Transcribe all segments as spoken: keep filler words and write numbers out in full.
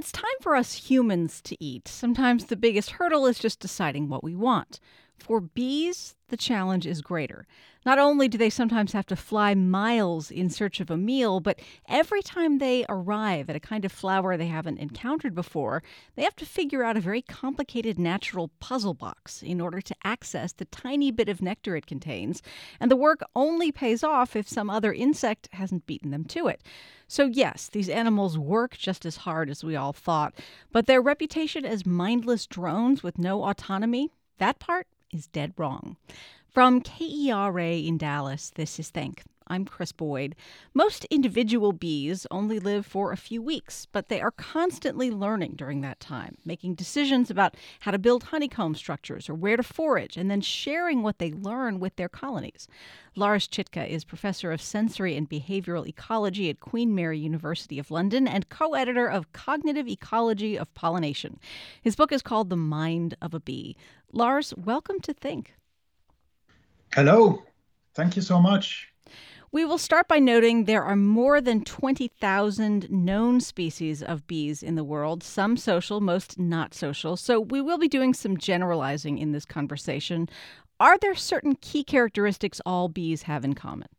It's time for us humans to eat. Sometimes the biggest hurdle is just deciding what we want. For bees, the challenge is greater. Not only do they sometimes have to fly miles in search of a meal, but every time they arrive at a kind of flower they haven't encountered before, they have to figure out a very complicated natural puzzle box in order to access the tiny bit of nectar it contains. And the work only pays off if some other insect hasn't beaten them to it. So yes, these animals work just as hard as we all thought, but their reputation as mindless drones with no autonomy, that part is dead wrong. From K E R A in Dallas, this is Think. I'm Chris Boyd. Most individual bees only live for a few weeks, but they are constantly learning during that time, making decisions about how to build honeycomb structures or where to forage, and then sharing what they learn with their colonies. Lars Chitka is professor of sensory and behavioral ecology at Queen Mary University of London and co-editor of Cognitive Ecology of Pollination. His book is called The Mind of a Bee. Lars, welcome to Think. Hello. Thank you so much. We will start by noting there are more than twenty thousand known species of bees in the world, some social, most not social. So we will be doing some generalizing in this conversation. Are there certain key characteristics all bees have in common?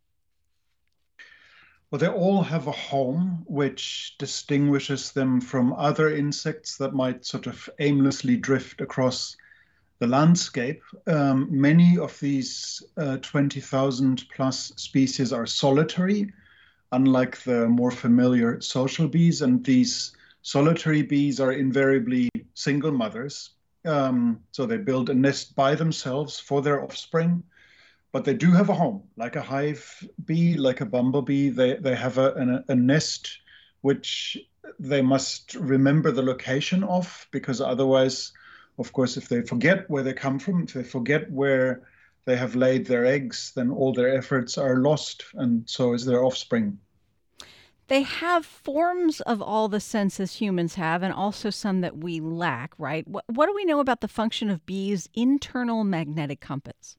Well, they all have a home, which distinguishes them from other insects that might sort of aimlessly drift across the landscape. Um, many of these uh, twenty thousand plus species are solitary, unlike the more familiar social bees. And these solitary bees are invariably single mothers. Um, so they build a nest by themselves for their offspring, but they do have a home, like a hive bee, like a bumblebee. They, they have a, a, a nest which they must remember the location of, because otherwise, of course, if they forget where they come from, if they forget where they have laid their eggs, then all their efforts are lost, and so is their offspring. They have forms of all the senses humans have, and also some that we lack, right? What, what do we know about the function of bees' internal magnetic compass?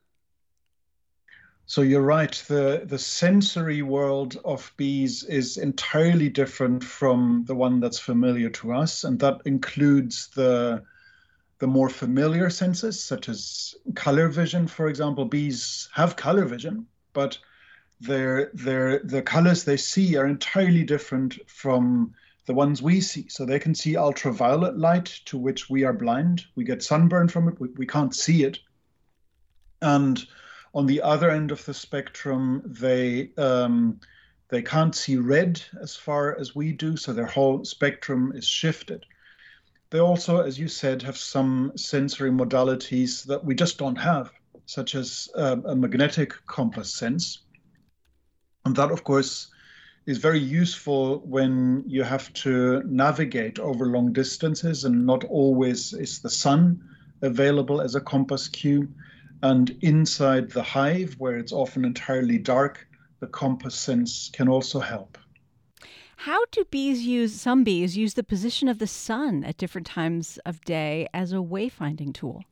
So you're right, the, the sensory world of bees is entirely different from the one that's familiar to us, and that includes the The more familiar senses, such as color vision, for example. Bees have color vision, but their, their, the colors they see are entirely different from the ones we see. So they can see ultraviolet light, to which we are blind. We get sunburn from it. We, we can't see it. And on the other end of the spectrum, they um, they can't see red as far as we do. So their whole spectrum is shifted. They also, as you said, have some sensory modalities that we just don't have, such as uh, a magnetic compass sense. And that, of course, is very useful when you have to navigate over long distances, and not always is the sun available as a compass cue. And inside the hive, where it's often entirely dark, the compass sense can also help. How do bees use, some bees use the position of the sun at different times of day as a wayfinding tool?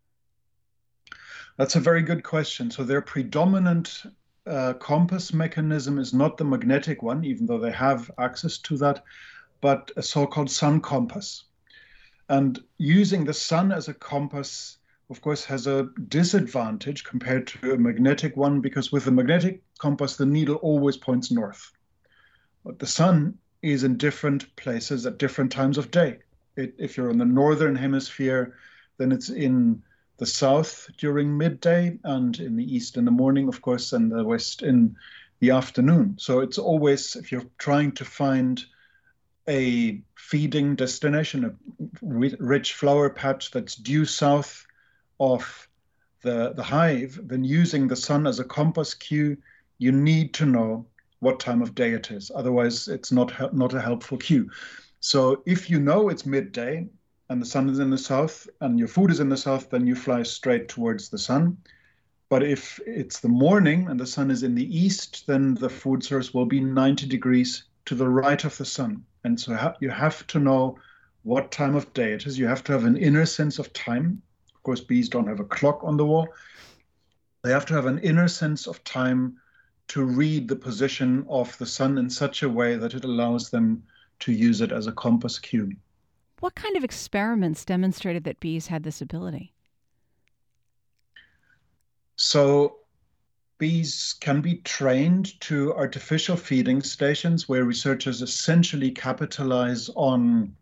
That's a very good question. So their predominant uh, compass mechanism is not the magnetic one, even though they have access to that, but a so-called sun compass. And using the sun as a compass, of course, has a disadvantage compared to a magnetic one, because with a magnetic compass, the needle always points north. But the sun is in different places at different times of day. It, if you're in the northern hemisphere, then it's in the south during midday, and in the east in the morning, of course, and the west in the afternoon. So it's always, if you're trying to find a feeding destination, a rich flower patch that's due south of the, the hive, then using the sun as a compass cue, you need to know what time of day it is. Otherwise, it's not not a helpful cue. So if you know it's midday and the sun is in the south and your food is in the south, then you fly straight towards the sun. But if it's the morning and the sun is in the east, then the food source will be ninety degrees to the right of the sun. And so ha- you have to know what time of day it is. You have to have an inner sense of time. Of course, bees don't have a clock on the wall. They have to have an inner sense of time to read the position of the sun in such a way that it allows them to use it as a compass cue. What kind of experiments demonstrated that bees had this ability? So bees can be trained to artificial feeding stations where researchers essentially capitalize on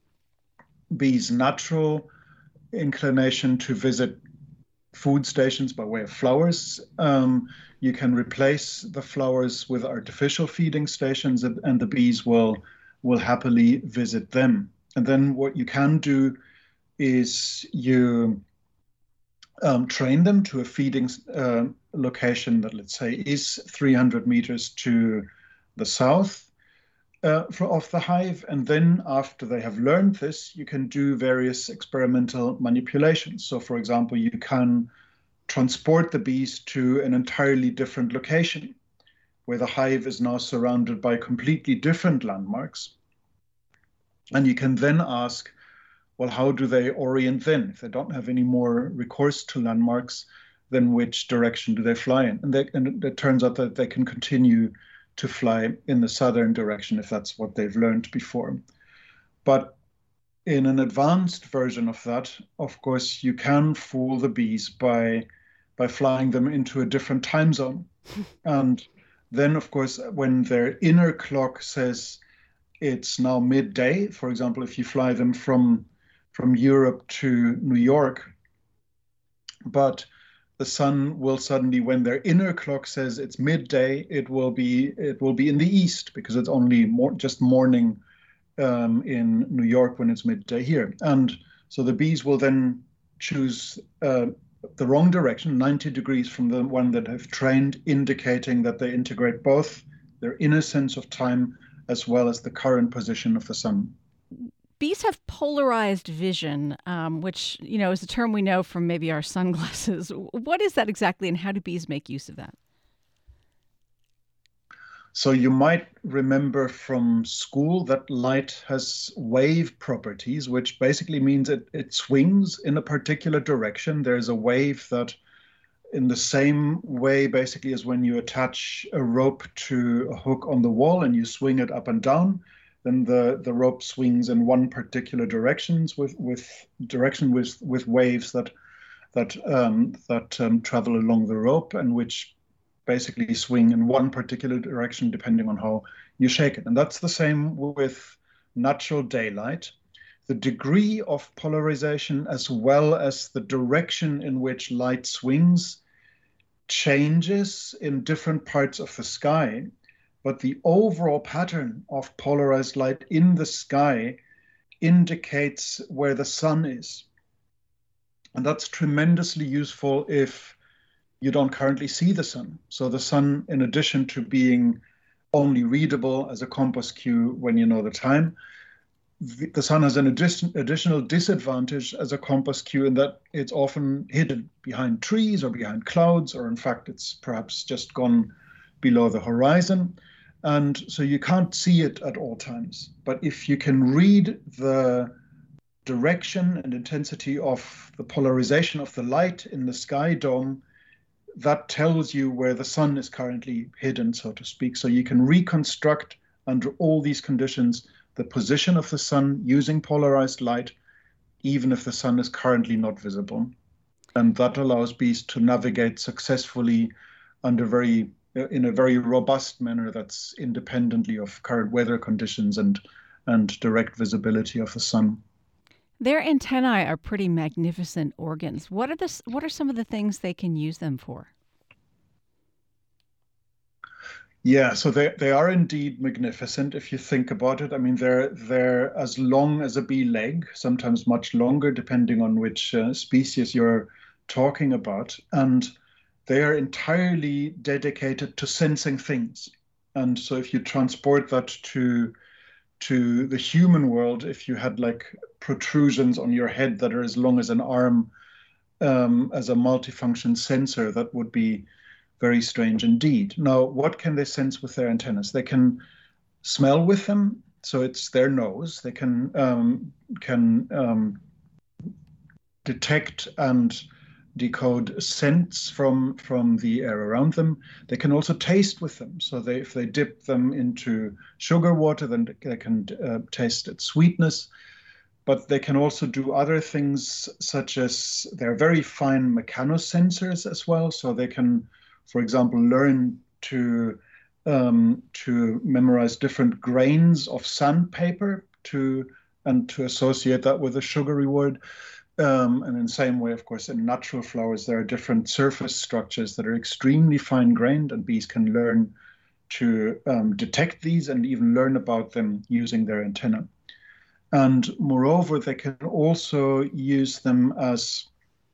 bees' natural inclination to visit food stations by way of flowers. Um, you can replace the flowers with artificial feeding stations, and, and the bees will will happily visit them. And then what you can do is you um, train them to a feeding uh, location that, let's say, is three hundred meters to the south uh, for, of the hive. And then after they have learned this, you can do various experimental manipulations. So, for example, you can transport the bees to an entirely different location where the hive is now surrounded by completely different landmarks. And you can then ask, well, how do they orient then? If they don't have any more recourse to landmarks, then which direction do they fly in? And, they, and it turns out that they can continue to fly in the southern direction if that's what they've learned before. But in an advanced version of that, of course, you can fool the bees by, by flying them into a different time zone. And then, of course, when their inner clock says it's now midday, for example, if you fly them from, from Europe to New York, but the sun will suddenly, when their inner clock says it's midday, it will be it will be in the east because it's only more, just morning um, in New York when it's midday here. And so the bees will then choose uh, the wrong direction, ninety degrees from the one that have trained, indicating that they integrate both their inner sense of time as well as the current position of the sun. Bees have polarized vision, um, which, you know, is a term we know from maybe our sunglasses. What is that exactly, and how do bees make use of that? So you might remember from school that light has wave properties, which basically means it, it swings in a particular direction. There's a wave that, in the same way, basically, as when you attach a rope to a hook on the wall and you swing it up and down, then the, the rope swings in one particular directions with, with direction with, with waves that that um, that um, travel along the rope and which basically swing in one particular direction depending on how you shake it. And that's the same with natural daylight. The degree of polarization as well as the direction in which light swings changes in different parts of the sky. But the overall pattern of polarized light in the sky indicates where the sun is. And that's tremendously useful if you don't currently see the sun. So the sun, in addition to being only readable as a compass cue when you know the time, the sun has an addition, additional disadvantage as a compass cue in that it's often hidden behind trees or behind clouds, or in fact, it's perhaps just gone below the horizon. And so you can't see it at all times. But if you can read the direction and intensity of the polarization of the light in the sky dome, that tells you where the sun is currently hidden, so to speak. So you can reconstruct under all these conditions the position of the sun using polarized light, even if the sun is currently not visible. And that allows bees to navigate successfully under very in a very robust manner that's independently of current weather conditions and, and direct visibility of the sun. Their antennae are pretty magnificent organs. What are the, what are some of the things they can use them for? Yeah, so they, they are indeed magnificent if you think about it. I mean, they're, they're as long as a bee leg, sometimes much longer, depending on which uh, species you're talking about. And they are entirely dedicated to sensing things. And so if you transport that to, to the human world, if you had like protrusions on your head that are as long as an arm um, as a multifunction sensor, that would be very strange indeed. Now, what can they sense with their antennas? They can smell with them. So it's their nose. They can, um, can um, detect and decode scents from from the air around them. They can also taste with them. So they, if they dip them into sugar water, then they can uh, taste its sweetness. But they can also do other things, such as they're very fine mechanosensors as well. So they can, for example, learn to um, to memorize different grains of sandpaper to and to associate that with a sugary word. Um, and in the same way, of course, in natural flowers, there are different surface structures that are extremely fine grained, and bees can learn to um, detect these and even learn about them using their antenna. And moreover, they can also use them as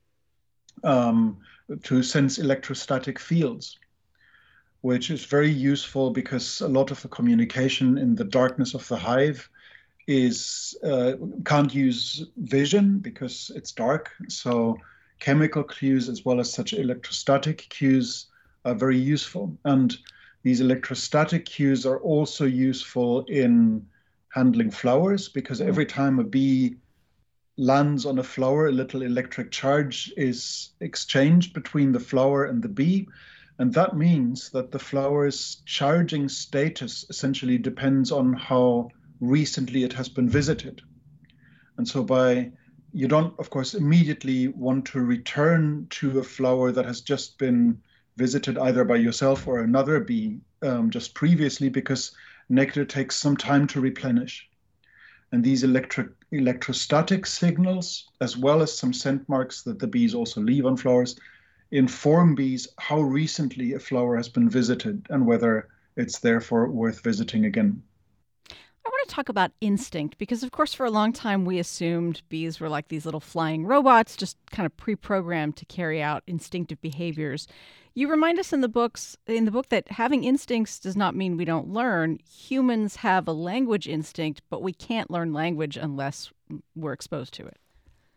um, to sense electrostatic fields, which is very useful because a lot of the communication in the darkness of the hive is uh, can't use vision because it's dark. So chemical cues as well as such electrostatic cues are very useful. And these electrostatic cues are also useful in handling flowers, because every time a bee lands on a flower, a little electric charge is exchanged between the flower and the bee. And that means that the flower's charging status essentially depends on how recently it has been visited. And so by, you don't, of course, immediately want to return to a flower that has just been visited either by yourself or another bee um, just previously, because nectar takes some time to replenish. And these electric, electrostatic signals, as well as some scent marks that the bees also leave on flowers, inform bees how recently a flower has been visited and whether it's therefore worth visiting again. I want to talk about instinct because, of course, for a long time we assumed bees were like these little flying robots, just kind of pre-programmed to carry out instinctive behaviors. You remind us in the books, in the book, that having instincts does not mean we don't learn. Humans have a language instinct, but we can't learn language unless we're exposed to it.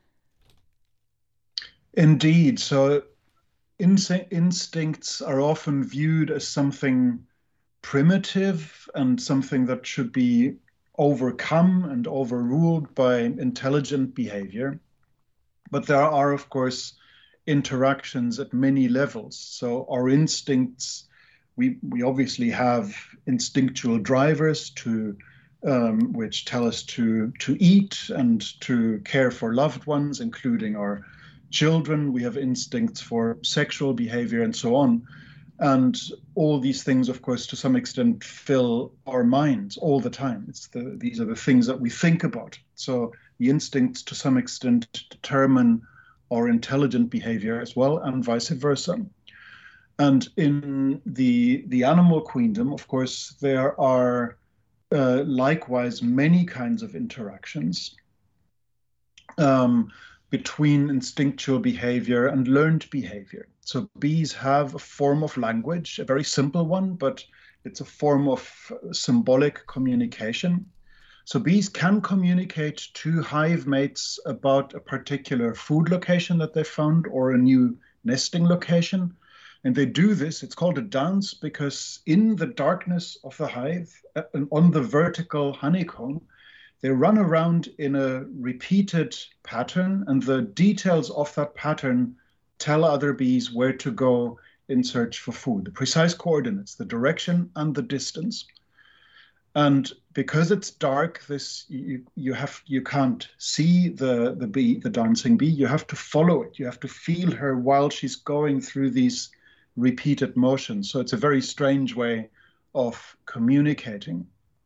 Indeed. So instincts are often viewed as something primitive and something that should be overcome and overruled by intelligent behavior. But there are, of course, interactions at many levels. So our instincts, we, we obviously have instinctual drivers to um, which tell us to, to eat and to care for loved ones, including our children. We have instincts for sexual behavior and so on. And all these things, of course, to some extent fill our minds all the time. It's the, these are the things that we think about. So the instincts, to some extent, determine our intelligent behavior as well, and vice versa. And in the, the animal queendom, of course, there are uh, likewise many kinds of interactions um, between instinctual behavior and learned behavior. So bees have a form of language, a very simple one, but it's a form of symbolic communication. So bees can communicate to hive mates about a particular food location that they found or a new nesting location. And they do this, it's called a dance, because in the darkness of the hive, on the vertical honeycomb, they run around in a repeated pattern, and the details of that pattern tell other bees where to go in search for food, the precise coordinates, the direction and the distance. And because it's dark, this you, you have you can't see the, the bee, the dancing bee. You have to follow it. You have to feel her while she's going through these repeated motions. So it's a very strange way of communicating.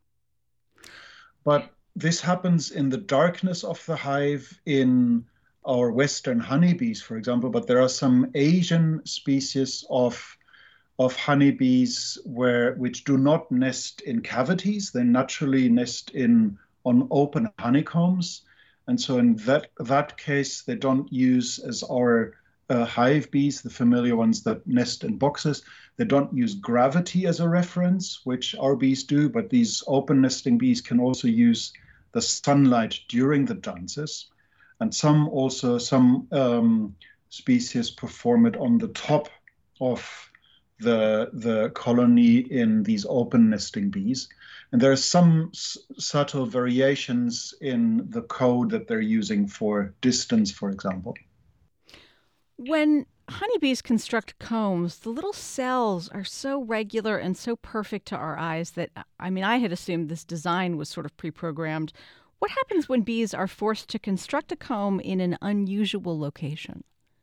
But this happens in the darkness of the hive in our Western honeybees, for example, but there are some Asian species of, of honeybees where, which do not nest in cavities. They naturally nest in on open honeycombs. And so in that, that case, they don't use, as our uh, hive bees, the familiar ones that nest in boxes, they don't use gravity as a reference, which our bees do, but these open nesting bees can also use the sunlight during the dances. And some also, some um, species perform it on the top of the, the colony in these open nesting bees. And there are some s- subtle variations in the code that they're using for distance, for example. When honeybees construct combs, the little cells are so regular and so perfect to our eyes that, I mean, I had assumed this design was sort of pre programmed. What happens when bees are forced to construct a comb in an unusual location?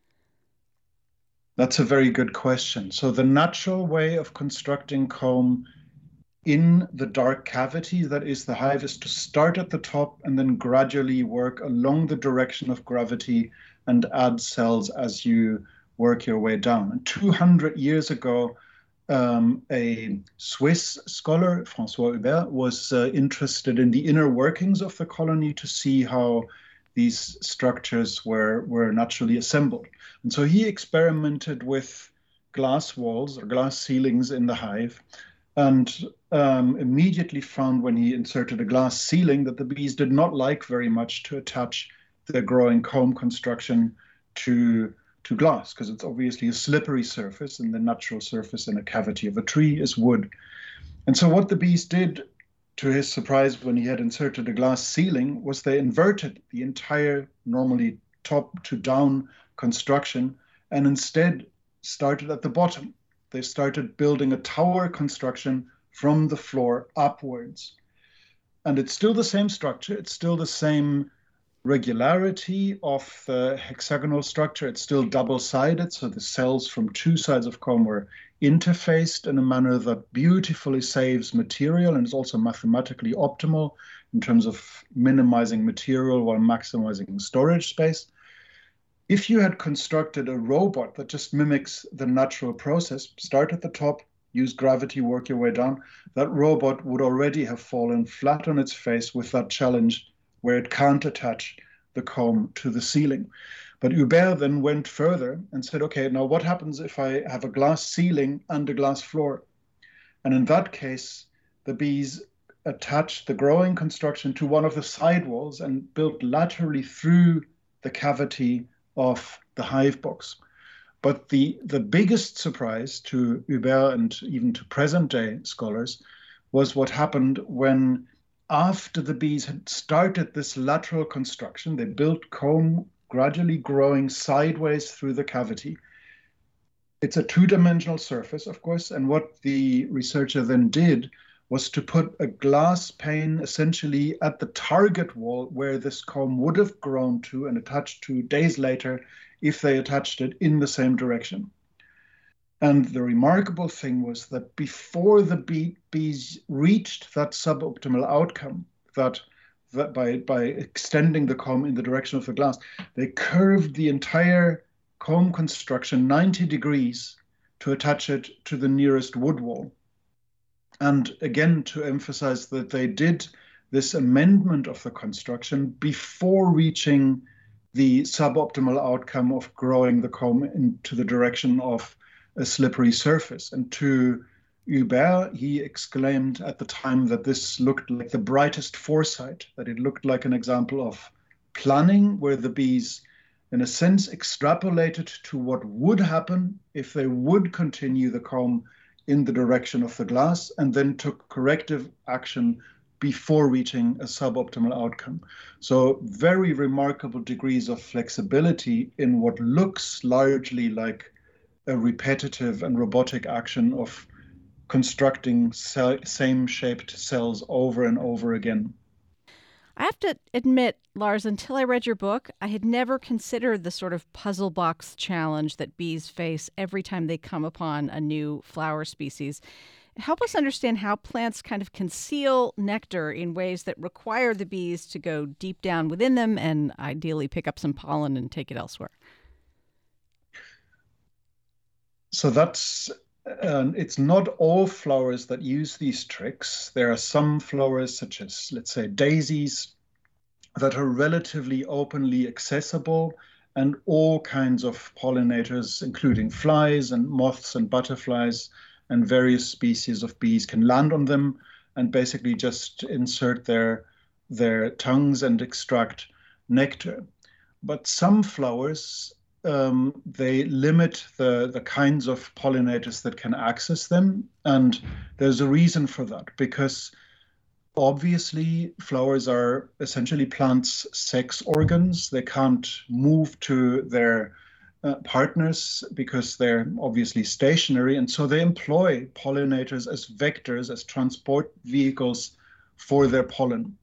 That's a very good question. So the natural way of constructing comb in the dark cavity that is the hive is to start at the top and then gradually work along the direction of gravity and add cells as you work your way down. And two hundred years ago, um, a Swiss scholar, François Hubert, was uh, interested in the inner workings of the colony to see how these structures were, were naturally assembled. And so he experimented with glass walls or glass ceilings in the hive and um, immediately found when he inserted a glass ceiling that the bees did not like very much to attach the growing comb construction to, to glass, because it's obviously a slippery surface, and the natural surface in a cavity of a tree is wood. And so what the bees did, to his surprise, when he had inserted a glass ceiling, was they inverted the entire normally top to down construction and instead started at the bottom. They started building a tower construction from the floor upwards. And it's still the same structure. It's still the same regularity of the hexagonal structure. It's still double-sided, so the cells from two sides of comb were interfaced in a manner that beautifully saves material and is also mathematically optimal in terms of minimizing material while maximizing storage space. If you had constructed a robot that just mimics the natural process, start at the top, use gravity, work your way down, that robot would already have fallen flat on its face with that challenge where it can't attach the comb to the ceiling. But Hubert then went further and said, okay, now what happens if I have a glass ceiling and a glass floor? And in that case, the bees attached the growing construction to one of the side walls and built laterally through the cavity of the hive box. But the, the biggest surprise to Hubert and even to present day scholars was what happened when, after the bees had started this lateral construction, they built comb gradually growing sideways through the cavity. It's a two-dimensional surface, of course, and what the researcher then did was to put a glass pane essentially at the target wall where this comb would have grown to and attached to days later if they attached it in the same direction. And the remarkable thing was that before the bee, bees reached that suboptimal outcome, that, that by, by extending the comb in the direction of the glass, they curved the entire comb construction ninety degrees to attach it to the nearest wood wall. And again, to emphasize that they did this amendment of the construction before reaching the suboptimal outcome of growing the comb into the direction of a slippery surface. And to Hubert, he exclaimed at the time that this looked like the brightest foresight, that it looked like an example of planning where the bees, in a sense, extrapolated to what would happen if they would continue the comb in the direction of the glass and then took corrective action before reaching a suboptimal outcome. So very remarkable degrees of flexibility in what looks largely like a repetitive and robotic action of constructing same-shaped cells over and over again. I have to admit, Lars, until I read your book, I had never considered the sort of puzzle box challenge that bees face every time they come upon a new flower species. Help us understand how plants kind of conceal nectar in ways that require the bees to go deep down within them and ideally pick up some pollen and take it elsewhere. So that's, uh, it's not all flowers that use these tricks. There are some flowers, such as, let's say, daisies, that are relatively openly accessible, and all kinds of pollinators, including flies and moths and butterflies and various species of bees, can land on them and basically just insert their, their tongues and extract nectar. But some flowers, Um, they limit the, the kinds of pollinators that can access them. And there's a reason for that, because obviously flowers are essentially plants' sex organs. They can't move to their uh, partners because they're obviously stationary. And so they employ pollinators as vectors, as transport vehicles for their pollen.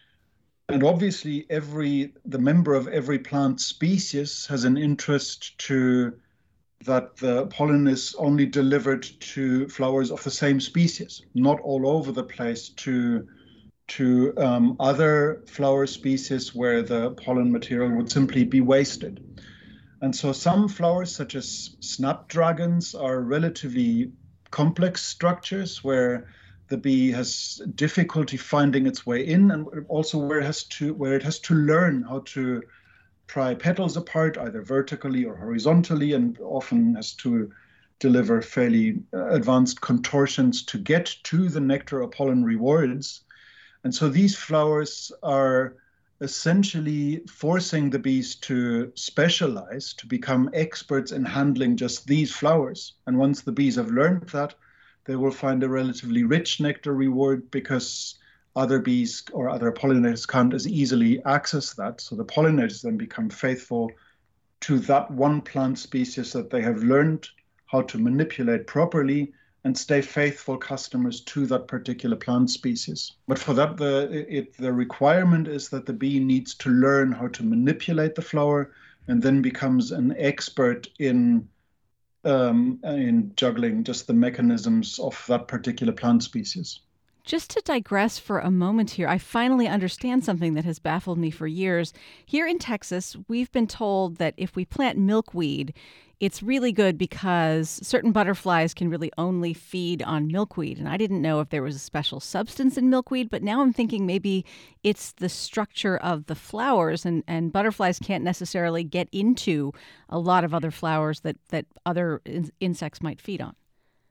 And obviously, every the member of every plant species has an interest to that the pollen is only delivered to flowers of the same species, not all over the place to to um, other flower species where the pollen material would simply be wasted. And so some flowers, such as snapdragons, are relatively complex structures where the bee has difficulty finding its way in, and also where it has to where it has to learn how to pry petals apart, either vertically or horizontally, and often has to deliver fairly advanced contortions to get to the nectar or pollen rewards. And so these flowers are essentially forcing the bees to specialize, to become experts in handling just these flowers. And once the bees have learned that, they will find a relatively rich nectar reward because other bees or other pollinators can't as easily access that. So the pollinators then become faithful to that one plant species that they have learned how to manipulate properly and stay faithful customers to that particular plant species. But for that, the, it, the requirement is that the bee needs to learn how to manipulate the flower and then becomes an expert in um, in juggling just the mechanisms of that particular plant species. Just to digress for a moment here, I finally understand something that has baffled me for years. Here in Texas, we've been told that if we plant milkweed, it's really good because certain butterflies can really only feed on milkweed. And I didn't know if there was a special substance in milkweed, but now I'm thinking maybe it's the structure of the flowers, and, and butterflies can't necessarily get into a lot of other flowers that, that other in- insects might feed on.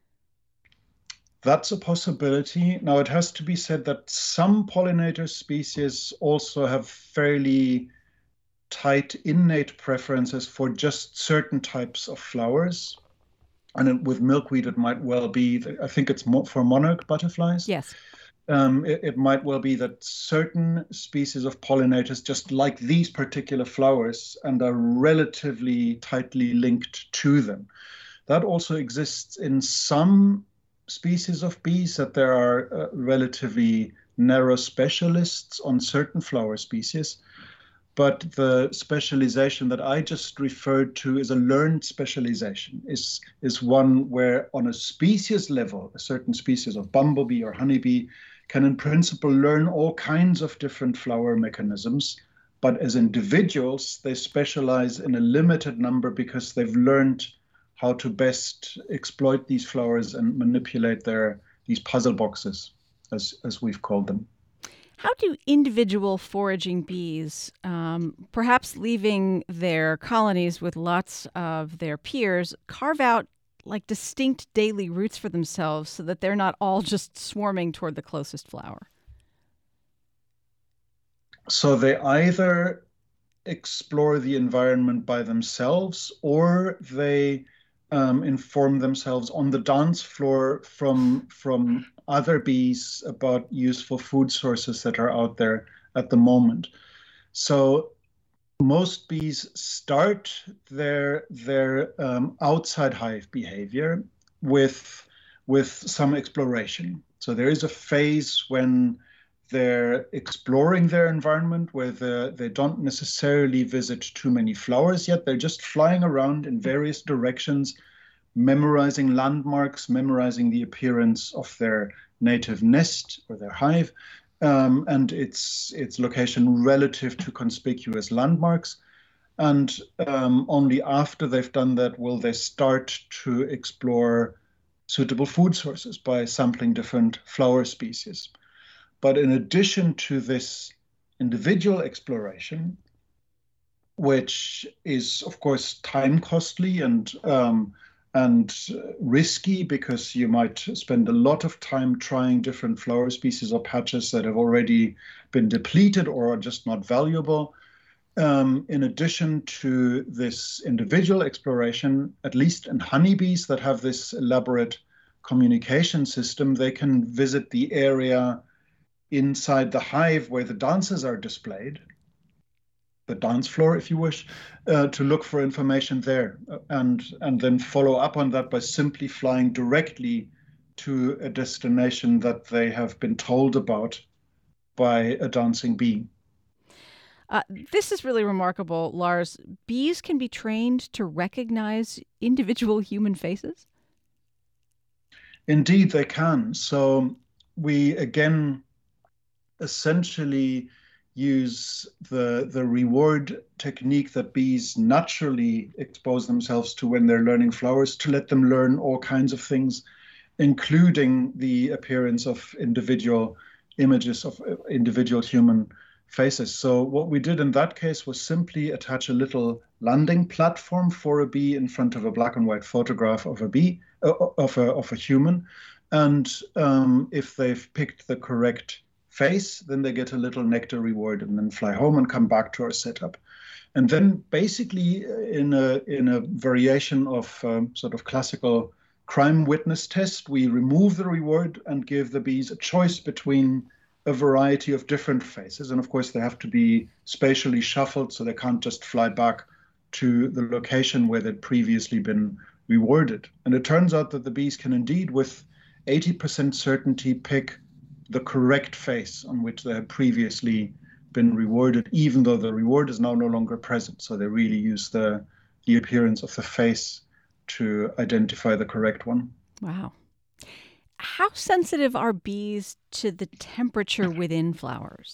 That's a possibility. Now, it has to be said that some pollinator species also have fairly tight innate preferences for just certain types of flowers. And with milkweed, it might well be, I think it's more for monarch butterflies. Yes. Um, it, it might well be that certain species of pollinators just like these particular flowers and are relatively tightly linked to them. That also exists in some species of bees, that there are uh, relatively narrow specialists on certain flower species. But the specialization that I just referred to is a learned specialization, is, is one where on a species level, a certain species of bumblebee or honeybee can in principle learn all kinds of different flower mechanisms. But as individuals, they specialize in a limited number because they've learned how to best exploit these flowers and manipulate their these puzzle boxes, as, as we've called them. How do individual foraging bees, um, perhaps leaving their colonies with lots of their peers, carve out like distinct daily routes for themselves so that they're not all just swarming toward the closest flower? So they either explore the environment by themselves, or they um, inform themselves on the dance floor from from other bees about useful food sources that are out there at the moment. So most bees start their their um, outside hive behavior with with some exploration. So there is a phase when they're exploring their environment where the, they don't necessarily visit too many flowers yet. They're just flying around in various directions, memorizing landmarks, memorizing the appearance of their native nest or their hive, um, and its its location relative to conspicuous landmarks. And um, only after they've done that will they start to explore suitable food sources by sampling different flower species. But in addition to this individual exploration, which is, of course, time costly and um, and risky because you might spend a lot of time trying different flower species or patches that have already been depleted or are just not valuable. Um, in addition to this individual exploration, at least in honeybees that have this elaborate communication system, they can visit the area inside the hive where the dances are displayed the dance floor, if you wish, uh, to look for information there, uh, and and then follow up on that by simply flying directly to a destination that they have been told about by a dancing bee. Uh, this is really remarkable, Lars. Bees can be trained to recognize individual human faces? Indeed, they can. So we again essentially use the the reward technique that bees naturally expose themselves to when they're learning flowers to let them learn all kinds of things, including the appearance of individual images of uh, individual human faces. So what we did in that case was simply attach a little landing platform for a bee in front of a black and white photograph of a bee, uh, of a of a human, and um, if they've picked the correct face, then they get a little nectar reward and then fly home and come back to our setup. And then basically in a in a variation of um, sort of classical crime witness test, we remove the reward and give the bees a choice between a variety of different faces. And of course, they have to be spatially shuffled, so they can't just fly back to the location where they'd previously been rewarded. And it turns out that the bees can indeed, with eighty percent certainty, pick the correct face on which they had previously been rewarded, even though the reward is now no longer present. So they really use the, the appearance of the face to identify the correct one. Wow. How sensitive are bees to the temperature within flowers?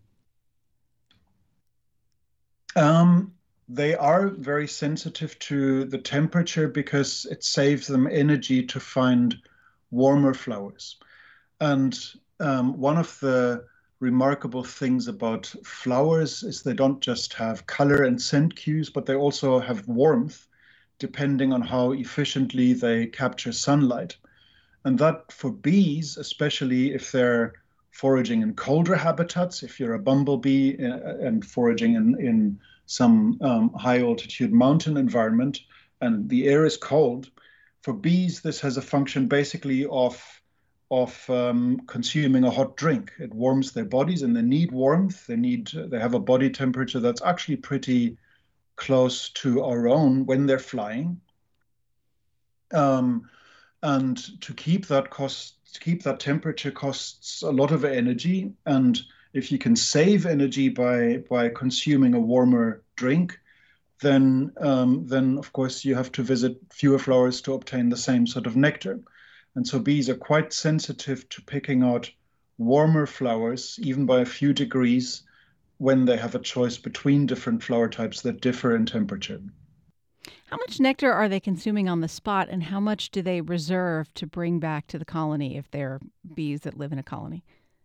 Um, they are very sensitive to the temperature because it saves them energy to find warmer flowers. And um, one of the remarkable things about flowers is they don't just have color and scent cues, but they also have warmth, depending on how efficiently they capture sunlight. And that for bees, especially if they're foraging in colder habitats, if you're a bumblebee and foraging in, in some um, high altitude mountain environment and the air is cold, for bees, this has a function basically of, of um, consuming a hot drink. It warms their bodies and they need warmth. They need, they have a body temperature that's actually pretty close to our own when they're flying. Um, and to keep that cost, to keep that temperature costs a lot of energy. And if you can save energy by by consuming a warmer drink, then um, then of course you have to visit fewer flowers to obtain the same sort of nectar. And so bees are quite sensitive to picking out warmer flowers, even by a few degrees, when they have a choice between different flower types that differ in temperature. How much nectar are they consuming on the spot, and how much do they reserve to bring back to the colony if they're bees that live in a colony?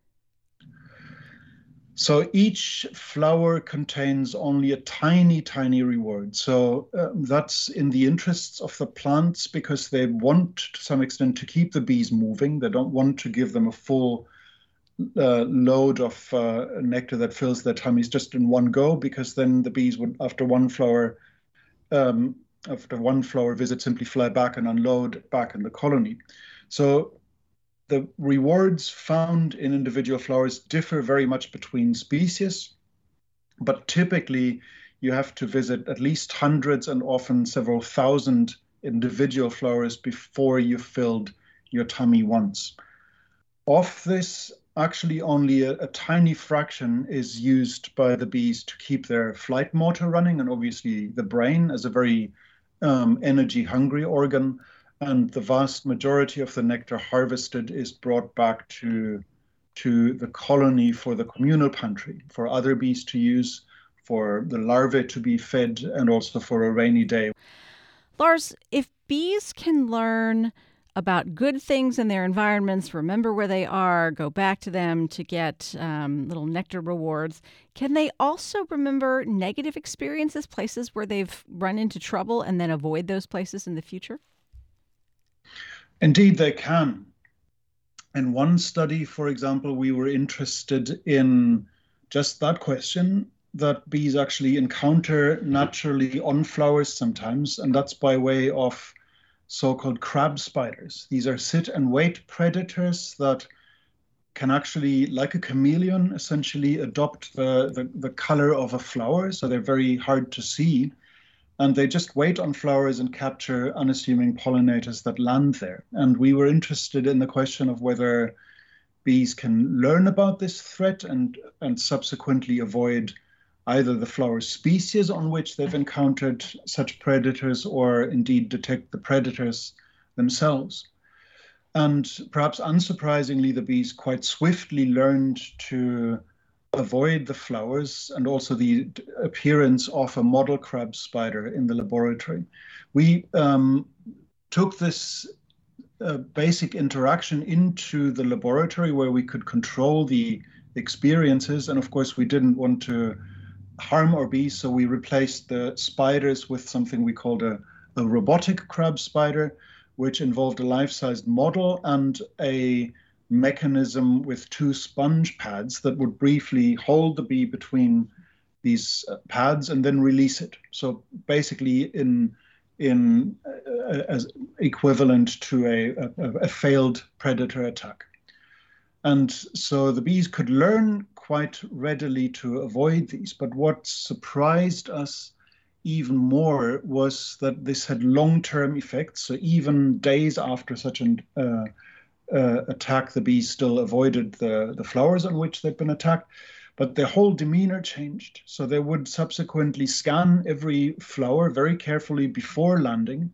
So each flower contains only a tiny, tiny reward. So uh, that's in the interests of the plants because they want, to some extent, to keep the bees moving. They don't want to give them a full uh, load of uh, nectar that fills their tummies just in one go, because then the bees would, after one flower, um, after one flower visit, simply fly back and unload back in the colony. So the rewards found in individual flowers differ very much between species, but typically you have to visit at least hundreds and often several thousand individual flowers before you've filled your tummy once. Of this, actually only a, a tiny fraction is used by the bees to keep their flight motor running, and obviously the brain as a very um, energy-hungry organ. And the vast majority of the nectar harvested is brought back to, to the colony for the communal pantry, for other bees to use, for the larvae to be fed, and also for a rainy day. Lars, if bees can learn about good things in their environments, remember where they are, go back to them to get um, little nectar rewards, can they also remember negative experiences, places where they've run into trouble, and then avoid those places in the future? Indeed, they can. In one study, for example, we were interested in just that question, that bees actually encounter naturally on flowers sometimes, and that's by way of so-called crab spiders. These are sit and wait predators that can actually, like a chameleon, essentially adopt the, the, the color of a flower. So they're very hard to see. And they just wait on flowers and capture unassuming pollinators that land there. And we were interested in the question of whether bees can learn about this threat and, and subsequently avoid either the flower species on which they've encountered such predators or indeed detect the predators themselves. And perhaps unsurprisingly, the bees quite swiftly learned to avoid the flowers and also the appearance of a model crab spider in the laboratory. We um, took this uh, basic interaction into the laboratory where we could control the experiences. And of course, we didn't want to harm our bees, so we replaced the spiders with something we called a, a robotic crab spider, which involved a life-sized model and a mechanism with two sponge pads that would briefly hold the bee between these pads and then release it. So basically in in uh, as equivalent to a, a, a failed predator attack. And so the bees could learn quite readily to avoid these. But what surprised us even more was that this had long-term effects. So even days after such an uh, uh, attack, the bees still avoided the, the flowers on which they'd been attacked. But their whole demeanor changed. So they would subsequently scan every flower very carefully before landing.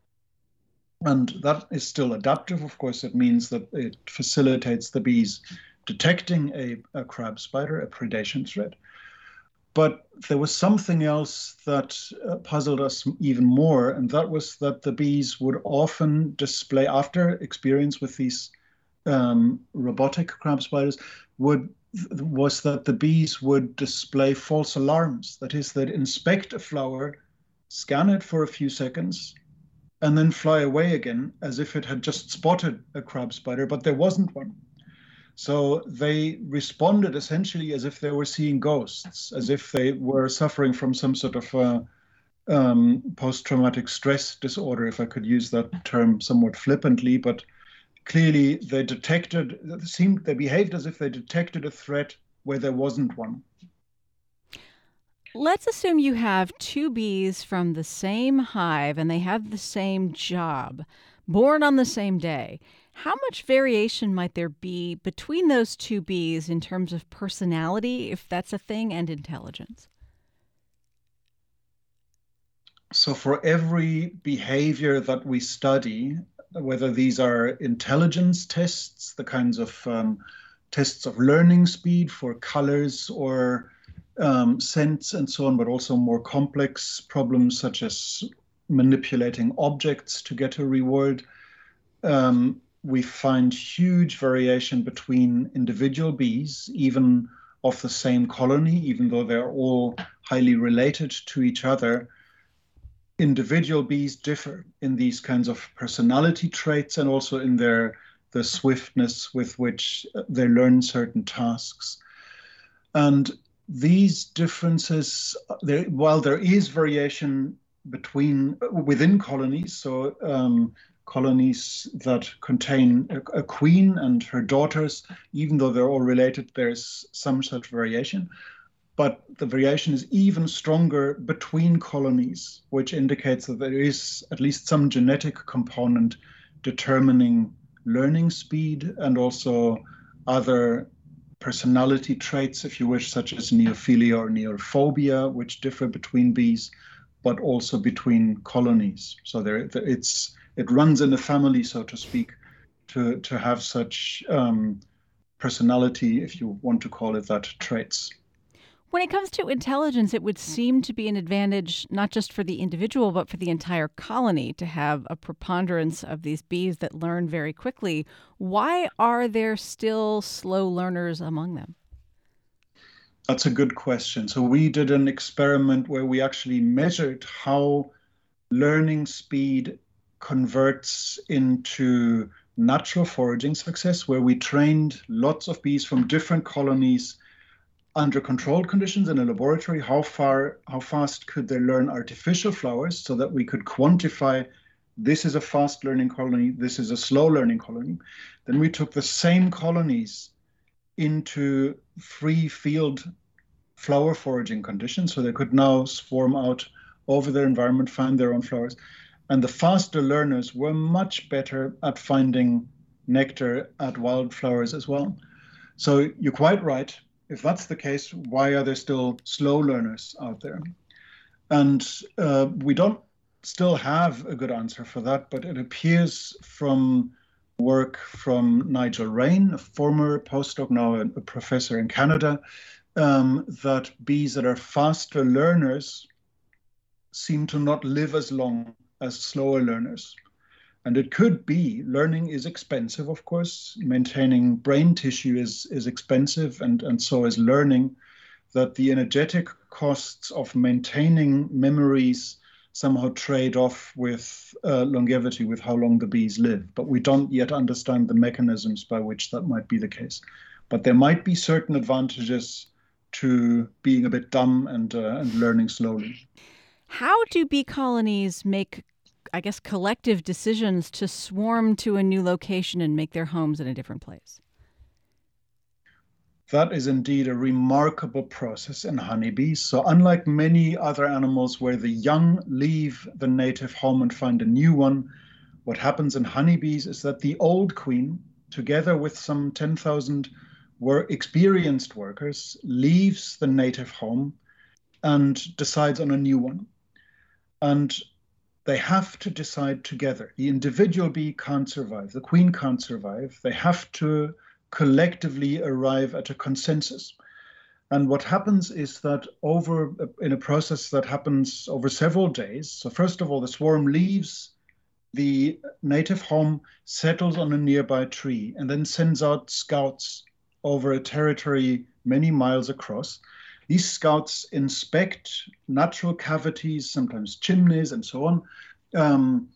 And that is still adaptive. Of course, it means that it facilitates the bees detecting a, a crab spider, a predation threat. But there was something else that uh, puzzled us even more, and that was that the bees would often display, after experience with these um, robotic crab spiders, would was that the bees would display false alarms. That is, they'd inspect a flower, scan it for a few seconds, and then fly away again as if it had just spotted a crab spider, but there wasn't one. So they responded essentially as if they were seeing ghosts, as if they were suffering from some sort of uh, um, post-traumatic stress disorder, if I could use that term somewhat flippantly. But clearly they detected, it seemed they behaved as if they detected a threat where there wasn't one. Let's assume you have two bees from the same hive and they have the same job, born on the same day. How much variation might there be between those two bees in terms of personality, if that's a thing, and intelligence? So for every behavior that we study, whether these are intelligence tests, the kinds of um, tests of learning speed for colors or um, scents and so on, but also more complex problems such as manipulating objects to get a reward, um, we find huge variation between individual bees, even of the same colony, even though they're all highly related to each other. Individual bees differ in these kinds of personality traits and also in their the swiftness with which they learn certain tasks. And these differences, there, while there is variation between within colonies, so um, colonies that contain a, a queen and her daughters, even though they're all related, there's some such variation. But the variation is even stronger between colonies, which indicates that there is at least some genetic component determining learning speed and also other personality traits, if you wish, such as neophilia or neophobia, which differ between bees, but also between colonies. So there, it's it runs in the family, so to speak, to, to have such um, personality, if you want to call it that, traits. When it comes to intelligence, it would seem to be an advantage not just for the individual, but for the entire colony to have a preponderance of these bees that learn very quickly. Why are there still slow learners among them? That's a good question. So we did an experiment where we actually measured how learning speed converts into natural foraging success, where we trained lots of bees from different colonies under controlled conditions in a laboratory. How far, how fast could they learn artificial flowers so that we could quantify this is a fast learning colony, this is a slow learning colony. Then we took the same colonies into free field flower foraging conditions. So they could now swarm out over their environment, find their own flowers. And the faster learners were much better at finding nectar at wildflowers as well. So you're quite right. If that's the case, why are there still slow learners out there? And uh, we don't still have a good answer for that, but it appears from work from Nigel Raine, a former postdoc, now a, a professor in Canada, um, that bees that are faster learners seem to not live as long as slower learners. And it could be, learning is expensive, of course, maintaining brain tissue is, is expensive, and, and so is learning, that the energetic costs of maintaining memories somehow trade off with uh, longevity, with how long the bees live. But we don't yet understand the mechanisms by which that might be the case. But there might be certain advantages to being a bit dumb and, uh, and learning slowly. How do bee colonies make, I guess, collective decisions to swarm to a new location and make their homes in a different place? That is indeed a remarkable process in honeybees. So unlike many other animals where the young leave the native home and find a new one, what happens in honeybees is that the old queen, together with some ten thousand were experienced workers, leaves the native home and decides on a new one. And they have to decide together. The individual bee can't survive. The queen can't survive. They have to collectively arrive at a consensus. And what happens is that over in a process that happens over several days, so first of all, the swarm leaves the native home, settles on a nearby tree, and then sends out scouts over a territory many miles across. These scouts inspect natural cavities, sometimes chimneys and so on, um,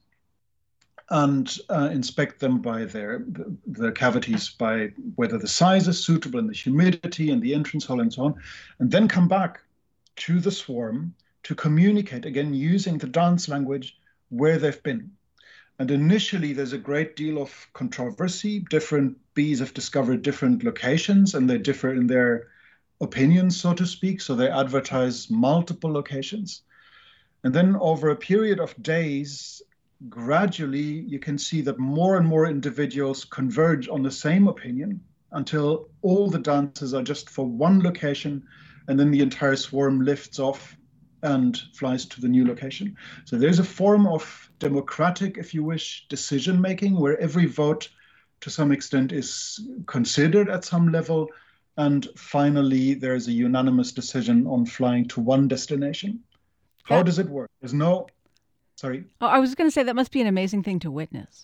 and uh, inspect them by their the, the cavities, by whether the size is suitable and the humidity and the entrance hole and so on, and then come back to the swarm to communicate, again, using the dance language where they've been. And initially, there's a great deal of controversy. Different bees have discovered different locations, and they differ in their opinions, so to speak. So they advertise multiple locations. And then over a period of days, gradually, you can see that more and more individuals converge on the same opinion until all the dances are just for one location, and then the entire swarm lifts off and flies to the new location. So there's a form of democratic, if you wish, decision-making where every vote to some extent is considered at some level. And finally, there is a unanimous decision on flying to one destination. How Yeah. does it work? There's no, sorry. Oh, I was going to say that must be an amazing thing to witness.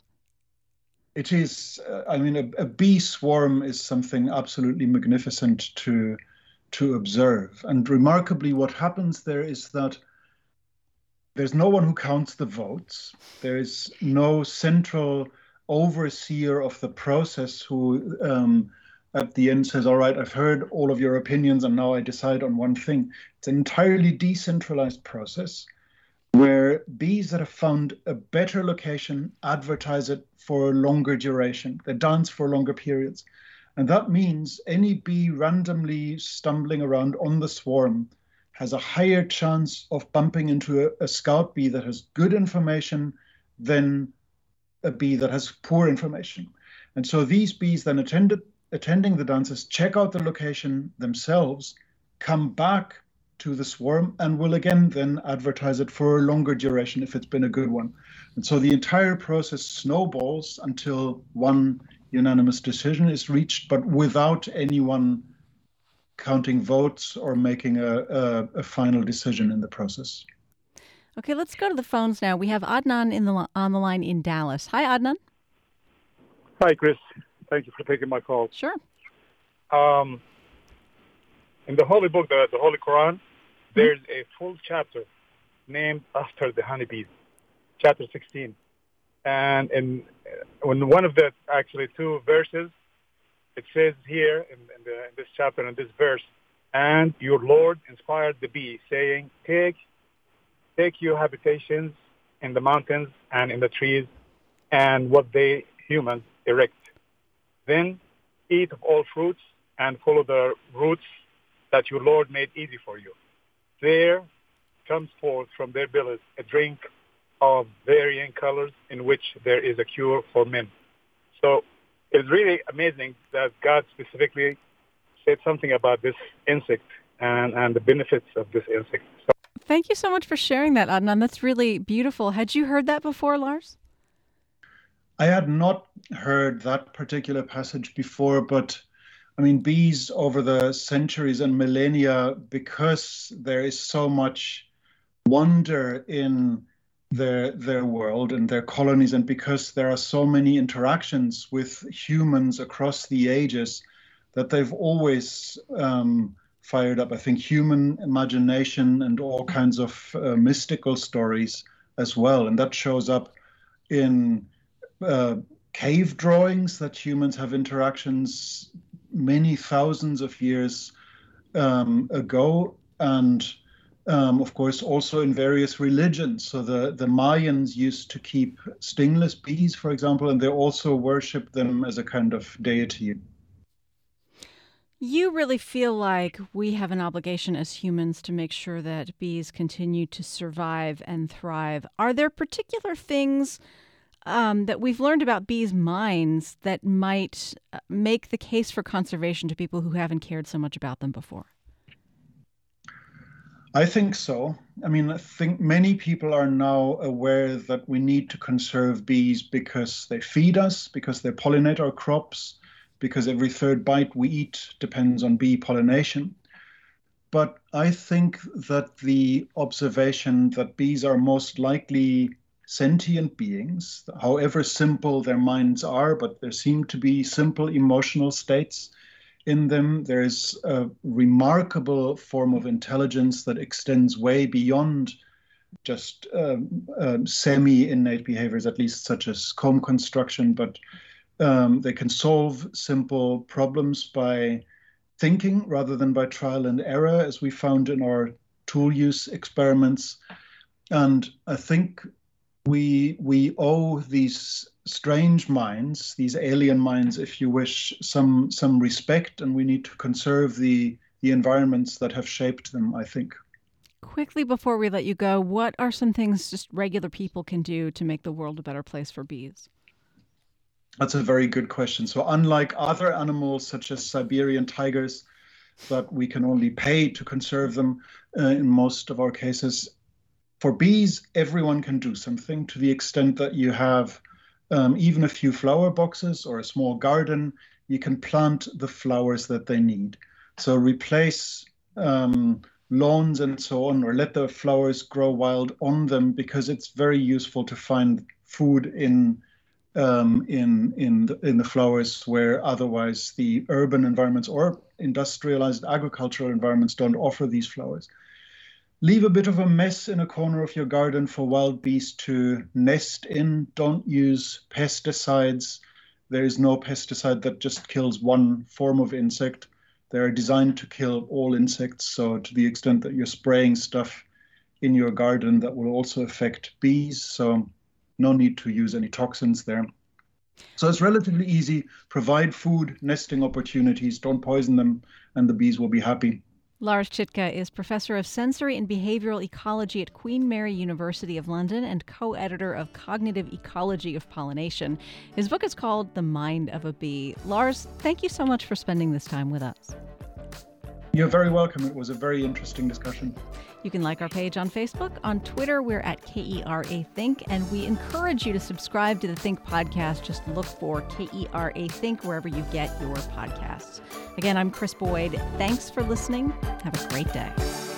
It is, uh, I mean, a, a bee swarm is something absolutely magnificent to to observe. And remarkably, what happens there is that there's no one who counts the votes. There is no central overseer of the process who um, at the end says, all right, I've heard all of your opinions and now I decide on one thing. It's an entirely decentralized process where bees that have found a better location advertise it for a longer duration. They dance for longer periods. And that means any bee randomly stumbling around on the swarm has a higher chance of bumping into a, a scout bee that has good information than a bee that has poor information. And so these bees then attended, attending the dances, check out the location themselves, come back to the swarm, and will again then advertise it for a longer duration if it's been a good one. And so the entire process snowballs until one unanimous decision is reached, but without anyone counting votes or making a, a, a final decision in the process. Okay, let's go to the phones now. We have Adnan in the on the line in Dallas. Hi, Adnan. Hi, Chris. Thank you for taking my call. Sure. Um, in the Holy Book, the, the Holy Quran, there's a full chapter named after the honeybees, chapter sixteen. And in, in one of the, actually, two verses, it says here in, in, the, in this chapter, in this verse, and your Lord inspired the bee, saying, take, take your habitations in the mountains and in the trees and what they, humans, erect. Then eat of all fruits and follow the routes that your Lord made easy for you. There comes forth from their bellies a drink of varying colors in which there is a cure for men. So it's really amazing that God specifically said something about this insect and, and the benefits of this insect. So, Thank you so much for sharing that, Adnan. That's really beautiful. Had you heard that before, Lars? I had not heard that particular passage before, but I mean, bees over the centuries and millennia, because there is so much wonder in their their world and their colonies, and because there are so many interactions with humans across the ages, that they've always um, fired up, I think, human imagination and all kinds of uh, mystical stories as well. And that shows up in uh, cave drawings that humans have interactions many thousands of years um, ago, and um, of course also in various religions. So the, the Mayans used to keep stingless bees, for example, and they also worshiped them as a kind of deity. You really feel like we have an obligation as humans to make sure that bees continue to survive and thrive. Are there particular things um, that we've learned about bees' minds that might make the case for conservation to people who haven't cared so much about them before? I think so. I mean, I think many people are now aware that we need to conserve bees because they feed us, because they pollinate our crops, because every third bite we eat depends on bee pollination. But I think that the observation that bees are most likely sentient beings, however simple their minds are, but there seem to be simple emotional states in them. There is a remarkable form of intelligence that extends way beyond just um, um, semi-innate behaviors, at least such as comb construction, but Um, they can solve simple problems by thinking rather than by trial and error, as we found in our tool use experiments. And I think we we owe these strange minds, these alien minds, if you wish, some some respect, and we need to conserve the the environments that have shaped them, I think. Quickly before we let you go, what are some things just regular people can do to make the world a better place for bees? That's a very good question. So unlike other animals such as Siberian tigers, that we can only pay to conserve them uh, in most of our cases, for bees, everyone can do something to the extent that you have um, even a few flower boxes or a small garden. You can plant the flowers that they need. So replace um, lawns and so on, or let the flowers grow wild on them, because it's very useful to find food in Um, in in the, in the flowers where otherwise the urban environments or industrialized agricultural environments don't offer these flowers. Leave a bit of a mess in a corner of your garden for wild bees to nest in. Don't use pesticides. There is no pesticide that just kills one form of insect. They're designed to kill all insects. So to the extent that you're spraying stuff in your garden, that will also affect bees. So no need to use any toxins there. So it's relatively easy. Provide food, nesting opportunities, don't poison them, and the bees will be happy. Lars Chitka is professor of sensory and behavioral ecology at Queen Mary University of London and co-editor of Cognitive Ecology of Pollination. His book is called The Mind of a Bee. Lars, thank you so much for spending this time with us. You're very welcome. It was a very interesting discussion. You can like our page on Facebook. On Twitter, we're at K E R A Think, and we encourage you to subscribe to the Think podcast. Just look for K E R A Think wherever you get your podcasts. Again, I'm Chris Boyd. Thanks for listening. Have a great day.